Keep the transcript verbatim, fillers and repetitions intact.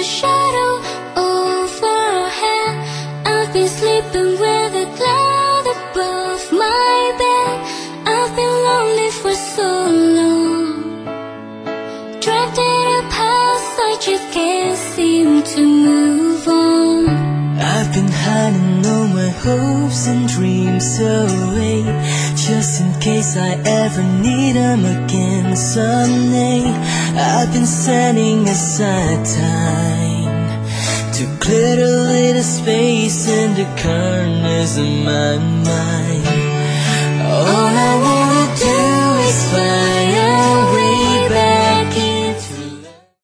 shadow over our head. I've been sleeping with a cloud above my bed. I've been lonely for so long, trapped in a past I just can't seem to move on. I've been hiding all my hopes and dreams away, just in case I ever need them again someday. I've been setting aside time to clear a little space in the corners of my mind. All I want